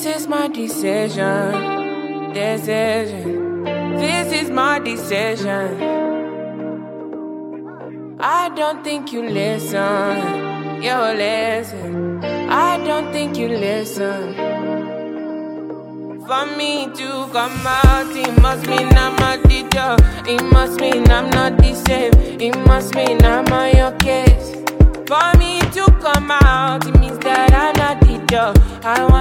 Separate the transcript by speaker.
Speaker 1: This is my decision. This is my decision. I don't think you listen. You listen. I don't think you listen. For me to come out, it must mean I'm a teacher. It must mean I'm not the same. It must mean I'm on your case. For me to come out, it means that I'm not the teacher. I